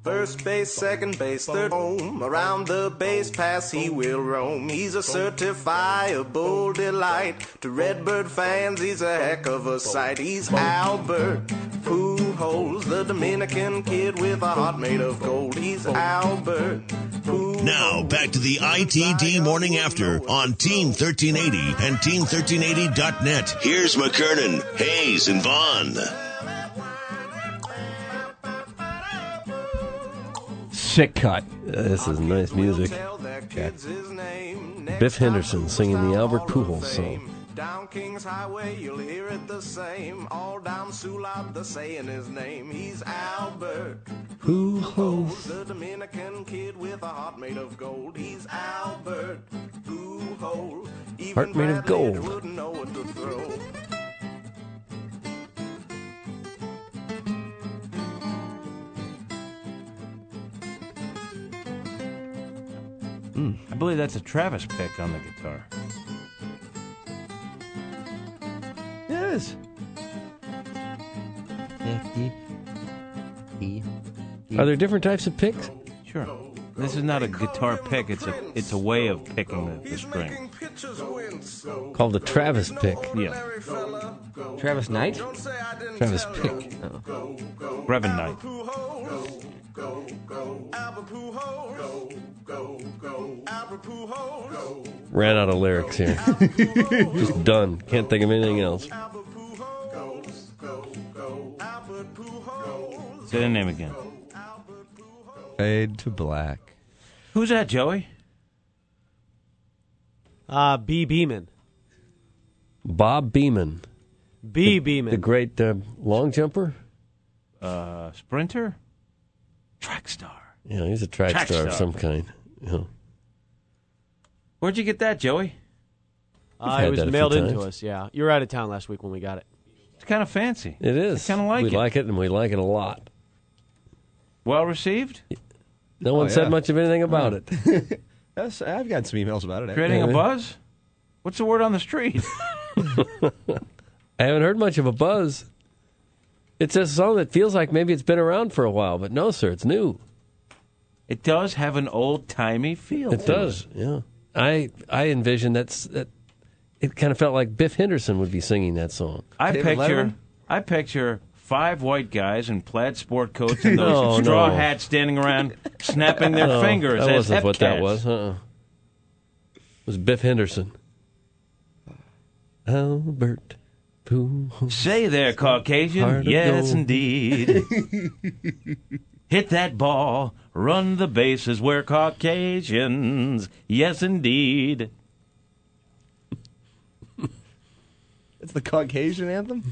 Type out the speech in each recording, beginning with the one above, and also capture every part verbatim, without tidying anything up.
First base, second base, third home. Around the base pass he will roam. He's a certifiable delight. To Redbird fans, he's a heck of a sight. He's Albert Pujols, the Dominican kid with a heart made of gold. He's Albert Pujols. Now, back to the I T D Morning After on Team thirteen eighty and team thirteen eighty dot net. Here's McKernan, Hayes, and Vaughn. Sick cut. Uh, this is nice music. Okay. Biff Henderson singing the Albert Pujols song. Down Kings Highway, you'll hear it the same. All down Sulab, the saying his name. He's Albert Pujols, the Dominican kid with a heart made of gold. He's Albert Pujols. Heart made of gold. Wouldn't know what to throw. Mm. I believe that's a Travis pick on the guitar. Yes. Are there different types of picks? Sure. This is not a guitar pick. It's a it's a way of picking the, the string. Called the Travis pick. Yeah. Travis Knight? Travis Pick. Oh. Reverend Knight. Ran out of lyrics here. Just done. Can't think of anything else. Say the name again. Fade to black. Who's that, Joey? Uh, B. Beeman. Bob Beeman. B. The, Beeman. the great uh, long jumper? Uh, sprinter? Track star. Yeah, he's a track, Track star, star. of some kind. Yeah. Where'd you get that, Joey? Uh, had it was that a mailed few into times. us, yeah. You were out of town last week when we got it. It's kind of fancy. It is. I kinda like we it. like it, and we like it a lot. Well received? No one Oh, said yeah. much of anything about it. Yes, I've got some emails about it. Creating a Yeah. buzz? What's the word on the street? I haven't heard much of a buzz. It's a song that feels like maybe it's been around for a while, but no, sir, it's new. It does have an old-timey feel It to does, yeah. I I envision that's that. It kind of felt like Biff Henderson would be singing that song. I David picture, Letterman? I picture five white guys in plaid sport coats and those No, straw no. hats standing around snapping their No, fingers that as wasn't what that hepcats. was. Uh-uh. It was Biff Henderson. Albert Pujols. Say there, Caucasian. Heart of Yes, gold. indeed. Hit that ball. Run the bases. We're Caucasians. Yes, indeed. It's the Caucasian anthem?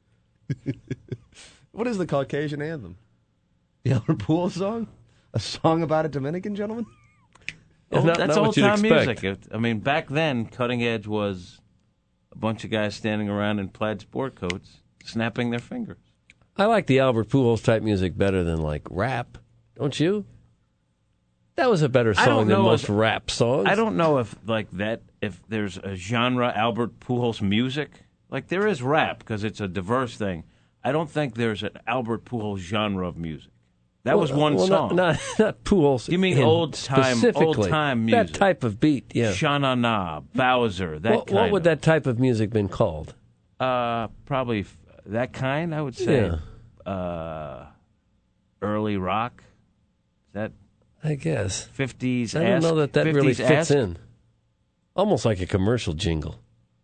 What is the Caucasian anthem? The Albert Pujols song? A song about a Dominican gentleman? It's not- That's not what you'd old-time expect. music. It- I mean, back then, Cutting Edge was a bunch of guys standing around in plaid sport coats snapping their fingers. I like the Albert Pujols type music better than like rap. Don't you? That was a better I don't song than know most if- rap songs. I don't know if like that. If there's a genre Albert Pujols music, like there is rap because it's a diverse thing. I don't think there's an Albert Pujols genre of music. That was one well, song. Not, not, not Pujols. You mean in- old-time- specifically. old-time That music. type of beat, yeah. Sha-na-na, Bowser, that What, kind what would of. that type of music been called? Uh, probably f- that kind. I would say. Yeah. Uh, early rock. Is that I guess. fifties? I don't know that that really fits esque? in. Almost like a commercial jingle.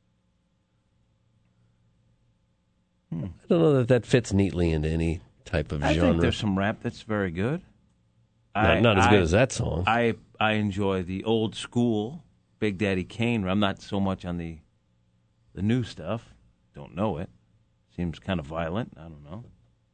Hmm. I don't know that that fits neatly into any type of I genre. think there's some rap that's very good. not, I- not as I- good as that song. I I enjoy the old school Big Daddy Kane. I'm not so much on the the new stuff. Don't know it. Seems kind of violent. I don't know.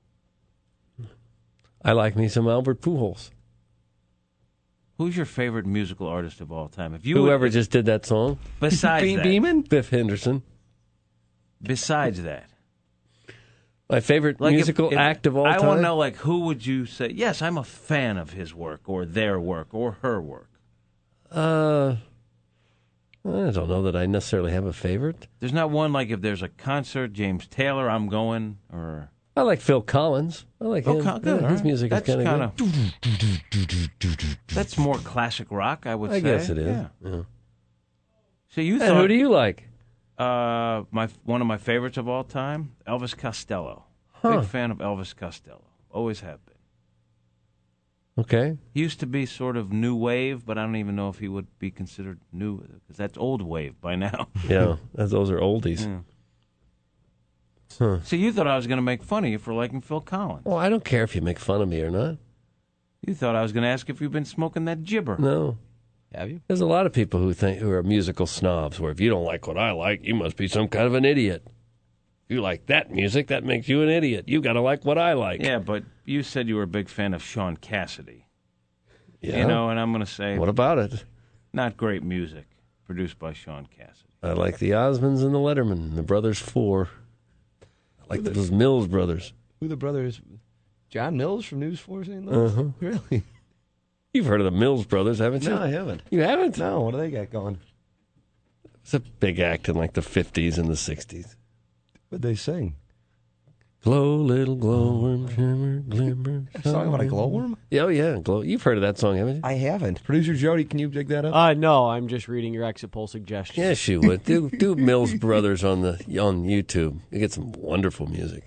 I like me some Albert Pujols. Who's your favorite musical artist of all time? If you Whoever would, just did that song. besides B- that, Beeman? Biff Henderson. besides that, My favorite like if- musical if- act of all I time. want to know, like, who would you say? Yes, I'm a fan of his work or their work or her work. Uh, I don't know that I necessarily have a favorite. There's not one like if there's a concert, James Taylor, I'm going, or I like Phil Collins. I like Oh, him. Col- good, Yeah, all his right. music That's is kind of kinda- That's more classic rock, I would I say. guess it is. Yeah. Yeah. So you And thought who do you like? uh, my one of my favorites of all time, Elvis Costello. Huh. Big fan of Elvis Costello. Always have been. Okay. He used to be sort of new wave, but I don't even know if he would be considered new because that's old wave by now. Yeah, that's, those are oldies. Yeah. Huh. So you thought I was going to make fun of you for liking Phil Collins. Well, I don't care if you make fun of me or not. You thought I was going to ask if you've been smoking that gibber. No. Have you? There's a lot of people who think who are musical snobs, where if you don't like what I like, you must be some kind of an idiot. If you like that music, that makes you an idiot. You got to like what I like. Yeah, but you said you were a big fan of Sean Cassidy. Yeah. You know, and I'm going to say What about it? not great music produced by Sean Cassidy. I like the Osmonds and the Letterman, the Brothers Four. I like those Mills brothers. Who the brothers? John Mills from News four Saint Louis? Uh-huh. Really? You've heard of the Mills brothers, haven't you? No, I haven't. You haven't? No, what do they got going? It's a big act in like the fifties and the sixties. What'd they sing? Glow, little glowworm, shimmer, glimmer. A song about a glowworm? Oh, yeah, glow. You've heard of that song, haven't you? I haven't. Producer Jody, can you dig that up? Uh, no, I'm just reading your exit poll suggestions. Yes, you would. Do do Mills Brothers on the on YouTube. You get some wonderful music.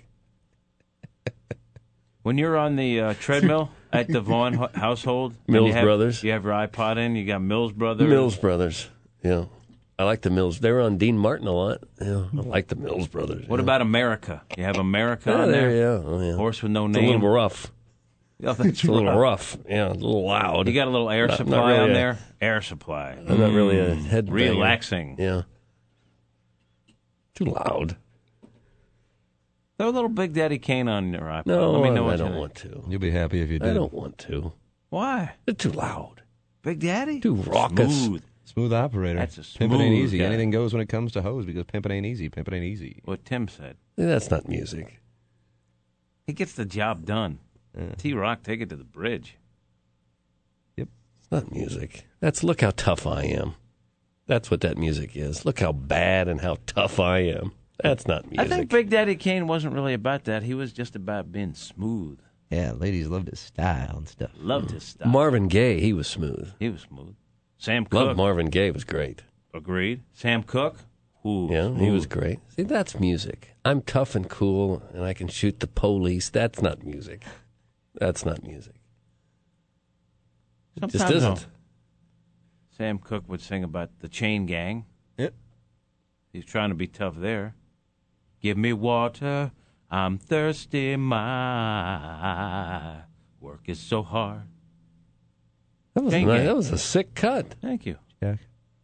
When you're on the uh, treadmill at the Vaughn hu- household, and Mills you have, Brothers. you have your iPod in, you got Mills Brothers. Mills Brothers. Yeah. I like the Mills. They were on Dean Martin a lot. Yeah, I like the Mills Brothers. What yeah. about America? You have America Yeah, on there, there? yeah. Oh, yeah. Horse with no It's a name. little rough. Oh, that's It's a little rough. rough. Yeah, a little loud. You got a little air Not- not supply really on a- there? Air supply. I'm not really a head Relaxing. Yeah. Too loud. Throw a little Big Daddy Kane on your iPod. No, Let me know I, I what don't you want think. to. You'll be happy if you did. I don't want to. Why? They're too loud. Big Daddy? Too raucous. Smooth. Smooth operator. That's a Pimpin' ain't smooth easy. guy. Anything goes when it comes to hose because pimpin' ain't easy. Pimpin' ain't easy. What Tim said. That's not music. He gets the job done. Yeah. T-Rock, take it to the bridge. Yep. It's not music. That's look how tough I am. That's what that music is. Look how bad and how tough I am. That's not music. I think Big Daddy Kane wasn't really about that. He was just about being smooth. Yeah, ladies loved his style and stuff. Loved his style. Marvin Gaye, he was smooth. He was smooth. Sam Cooke. Loved Marvin Gaye was great. Agreed. Sam Cooke. Ooh, Yeah, he smooth. was great. See, that's music. I'm tough and cool, and I can shoot the police. That's not music. That's not music. It just Sometimes, isn't. though, Sam Cooke would sing about the chain gang. Yep. He's trying to be tough there. Give me water. I'm thirsty. My work is so hard. That was, Chain nice. gang. That was a sick cut. Thank you. Jack.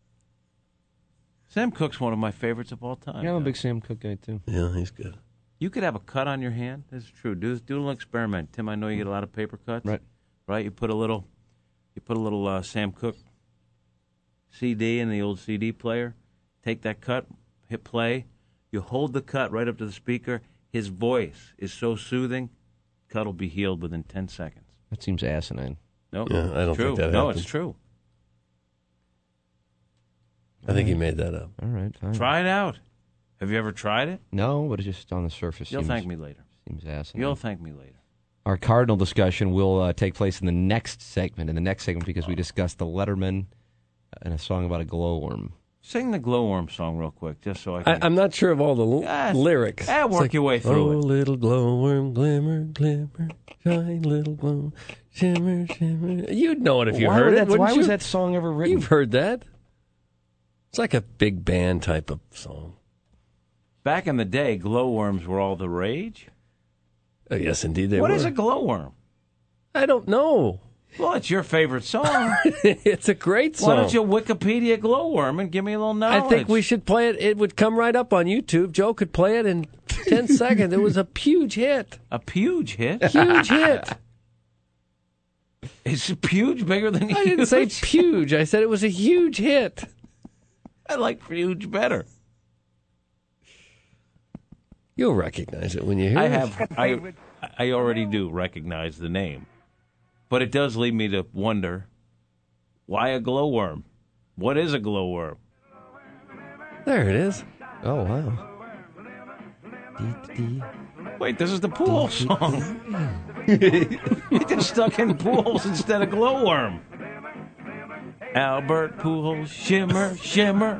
Sam Cooke's one of my favorites of all time. Yeah, I'm a though. big Sam Cooke guy, too. Yeah, he's good. You could have a cut on your hand. This is true. Do do a little experiment, Tim. I know you get a lot of paper cuts. Right. Right. You put a little, you put a little uh, Sam Cooke C D in the old C D player. Take that cut, hit play. You hold the cut right up to the speaker. His voice is so soothing. Cut will be healed within ten seconds. That seems asinine. No, Yeah, I don't it's true. think that No, happens. it's true. I think he made that up. All right, fine. Try it out. Have you ever tried it? No, but it's just on the surface. You'll seems, thank me later. Seems asinine. You'll thank me later. Our Cardinal discussion will uh, take place in the next segment. In the next segment, because we discussed the Letterman and a song about a glowworm. Sing the glowworm song real quick, just so I I, can. I'm not sure of all the l- Ah, lyrics. ah, It's work your way through oh, it. little glowworm, glimmer, glimmer, shine, little glow, shimmer, shimmer. You'd know it if you why heard would it, that, wouldn't Why you? was that song ever written? You've heard that. It's like a big band type of song. Back in the day, glowworms were all the rage. Oh, yes, indeed they What were. is a glowworm? I don't know. Well, it's your favorite song. It's a great song. Why don't you Wikipedia glowworm and give me a little I knowledge? think we should play it. It would come right up on YouTube. Joe could play it in ten seconds. It was a huge hit. A huge hit? Huge hit. Is huge bigger than huge? I didn't say huge. I said it was a huge hit. I like huge better. You'll recognize it when you hear I it. have. I I already do recognize the name, but it does lead me to wonder why a glowworm. What is a glowworm? There it is. Oh, wow. Dee, dee. Wait, this is the Pujols song. He just stuck in Pujols instead of Glowworm. Albert Pujols, shimmer, shimmer.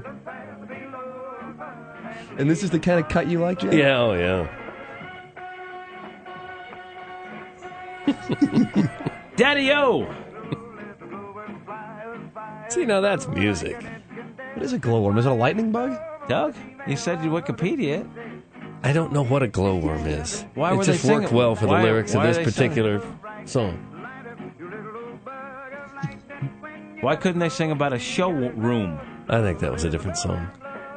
And this is the kind of cut you like, Jay? Yeah, oh yeah. Daddy-O! See, now that's music. What is a glowworm? Is it a lightning bug? Doug, you said you Wikipedia it. I don't know what a glowworm is. Why it were just they worked singing? well for Why- the lyrics why of are this they particular song. Why couldn't they sing about a showroom? I think that was a different song.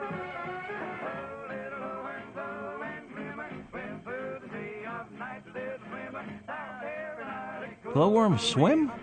Glowworm swim?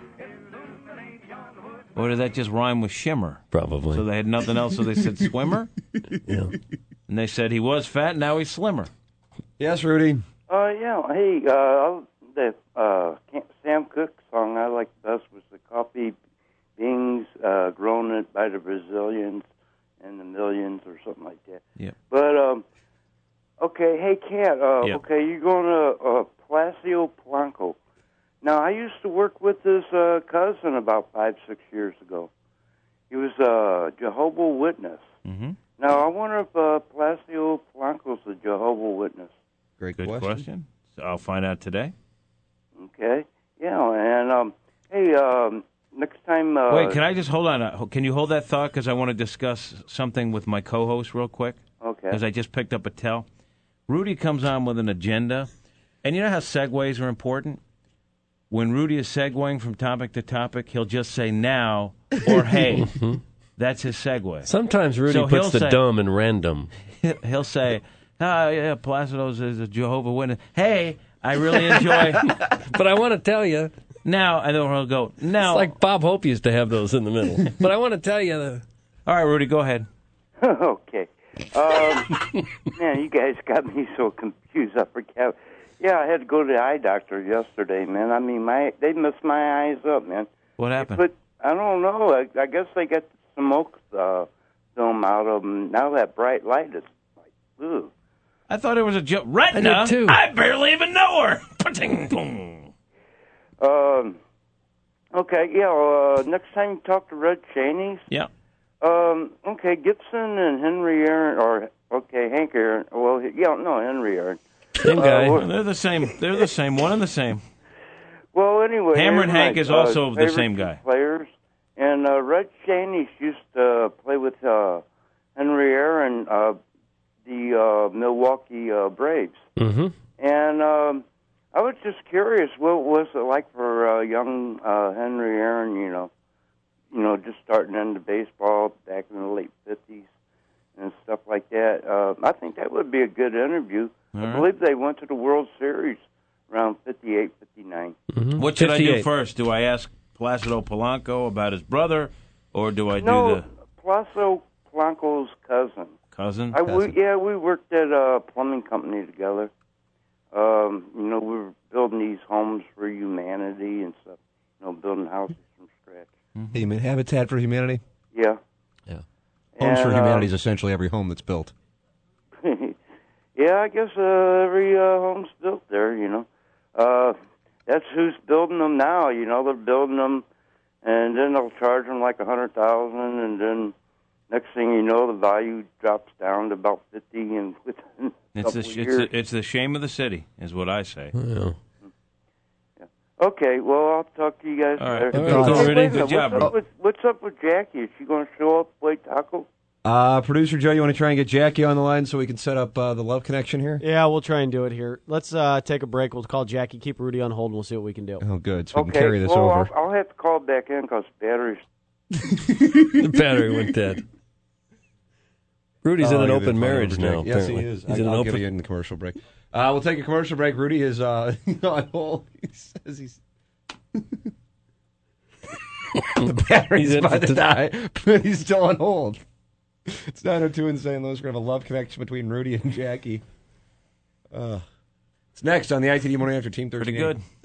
Or did that just rhyme with shimmer? Probably. So they had nothing else, so they said swimmer? Yeah. And they said he was fat, now he's slimmer. Yes, Rudy. Uh, yeah. Hey, uh, the uh, Sam Cooke song I like best was the coffee beans uh, grown by the Brazilians and the millions or something like that. Yeah. But um, okay, hey, Cat. Uh, Yep. Okay, you're going to uh, Palacio Polanco. Now, I used to work with this uh, cousin about five, six years ago. He was a Jehovah Witness. Mm-hmm. Now, I wonder if uh, Palacio Polanco's a Jehovah Witness. Great Good question. question. So I'll find out today. Okay. Yeah, and um, hey, um, next time. Uh, Wait, can I just hold on? Uh, Can you hold that thought? Because I want to discuss something with my co-host real quick. Okay. Because I just picked up a tell. Rudy comes on with an agenda. And you know how segues are important? When Rudy is segueing from topic to topic, he'll just say now or hey. That's his segue. Sometimes Rudy So puts he'll the say- dumb in random. He'll say, oh, yeah, Placido's is a Jehovah Witness. Hey, I really enjoy But I want to tell you, now. And then he'll go, now. it's like Bob Hope used to have those in the middle. But I want to tell you that. All right, Rudy, go ahead. Okay. Um, man, you guys got me so confused. I forget. Yeah, I had to go to the eye doctor yesterday, man. I mean, my they messed my eyes up, man. What happened? But I don't know. I, I guess they got the smoke uh, film out of them. Now that bright light is like, ooh. I thought it was a joke. Retina? I did too. I barely even know her. Pa-ting, boom. Um. Okay. Yeah. Uh, next time you talk to Red Cheney's. Yeah. Um. Okay. Gibson and Henry Aaron, or okay, Hank Aaron. Well, yeah, no, Henry Aaron. Same guy. Uh, They're the same. They're the same. One and the same. Well, anyway, Hammer and here's Hank my, is also uh, the favorite same two guy. Players, and uh, Red Cheney used to play with uh, Henry Aaron, uh, the uh, Milwaukee uh, Braves, Mm-hmm. and um, I was just curious, what was it like for uh, young uh, Henry Aaron? You know, you know, just starting into baseball back in the late fifties and stuff like that. Uh, I think that would be a good interview. All I right. believe they went to the World Series around fifty-eight, fifty-nine. Mm-hmm. What should I do fifty-eight. first? Do I ask Placido Polanco about his brother, or do I do No, the Placido Polanco's cousin. cousin? I, we, yeah, we worked at a plumbing company together. Um, you know, we were building these homes for humanity and stuff. You know, building houses from scratch. Hey, man, Habitat for Humanity. Yeah. Yeah. Homes for And, uh, Humanity is essentially every home that's built. Yeah, I guess uh, every uh, home's built there, you know. Uh, that's who's building them now, you know. They're building them, and then they'll charge them like a hundred thousand, and then next thing you know, the value drops down to about fifty, and within a It's the couple sh- years. it's the, it's the shame of the city, is what I say. Yeah. Okay, well, I'll talk to you guys All right. later. All right, Hey, Rudy. wait a Good minute, job, what's bro. up, with, what's up with Jackie? Is she going to show up, play taco? Uh, Producer Joe, you want to try and get Jackie on the line so we can set up uh, the love connection here? Yeah, we'll try and do it here. Let's uh, take a break. We'll call Jackie, keep Rudy on hold, and we'll see what we can do. Oh, good. So we Okay, can carry this well, over. I'll, I'll have to call back in because battery's... The battery went dead. Rudy's Oh, in an yeah, open they're marriage fine over now. Jackie. Yes, he apparently. is. He's I, in an I'll open. give you in the commercial break. Uh, we'll take a commercial break. Rudy is uh, on hold. He says he's... the battery's He's in about for to t- die, but he's still on hold. It's nine oh two in Saint Louis. We're going to have a love connection between Rudy and Jackie. Uh, it's next on the I T D Morning After Team thirteen. Pretty good.